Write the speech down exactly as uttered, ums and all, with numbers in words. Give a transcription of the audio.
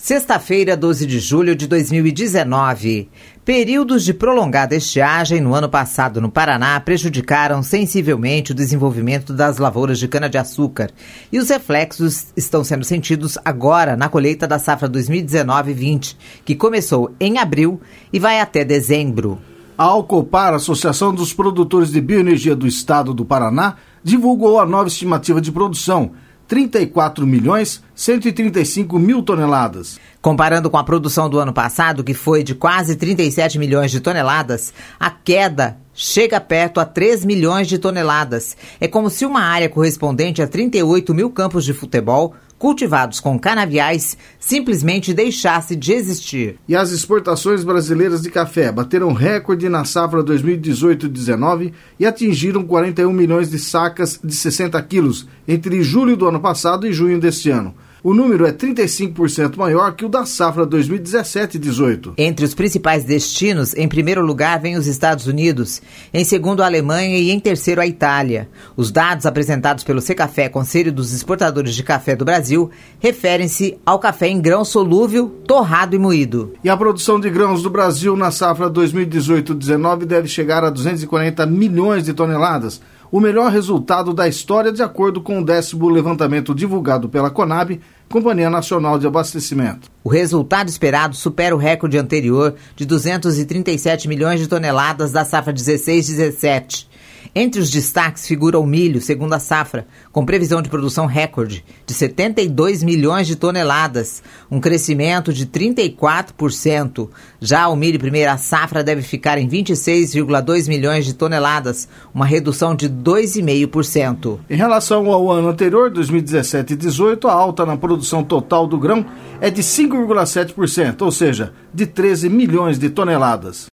Sexta-feira, doze de julho de dois mil e dezenove. Períodos de prolongada estiagem no ano passado no Paraná prejudicaram sensivelmente o desenvolvimento das lavouras de cana-de-açúcar e os reflexos estão sendo sentidos agora na colheita da safra dois mil e dezenove vinte, que começou em abril e vai até dezembro. A Alcopar, Associação dos Produtores de Bioenergia do Estado do Paraná, divulgou a nova estimativa de produção, trinta e quatro milhões cento e trinta e cinco mil toneladas. Comparando com a produção do ano passado, que foi de quase trinta e sete milhões de toneladas, a queda chega perto a três milhões de toneladas. É como se uma área correspondente a trinta e oito mil campos de futebol cultivados com canaviais simplesmente deixasse de existir. E as exportações brasileiras de café bateram recorde na safra dois mil e dezoito dezenove e atingiram quarenta e um milhões de sacas de sessenta quilos entre julho do ano passado e junho deste ano. O número é trinta e cinco por cento maior que o da safra dois mil e dezessete dezoito. Entre os principais destinos, em primeiro lugar vem os Estados Unidos, em segundo a Alemanha e em terceiro a Itália. Os dados apresentados pelo Secafé, Conselho dos Exportadores de Café do Brasil, referem-se ao café em grão solúvel, torrado e moído. E a produção de grãos do Brasil na safra dois mil e dezoito dezenove deve chegar a duzentos e quarenta milhões de toneladas, o melhor resultado da história de acordo com o décimo levantamento divulgado pela Conab, Companhia Nacional de Abastecimento. O resultado esperado supera o recorde anterior de duzentos e trinta e sete milhões de toneladas da safra dezesseis dezessete. Entre os destaques figura o milho, segundo a safra, com previsão de produção recorde de setenta e dois milhões de toneladas, um crescimento de trinta e quatro por cento. Já o milho primeira safra deve ficar em vinte e seis vírgula dois milhões de toneladas, uma redução de dois vírgula cinco por cento. Em relação ao ano anterior, dois mil e dezessete dezoito, a alta na produção total do grão é de cinco vírgula sete por cento, ou seja, de treze milhões de toneladas.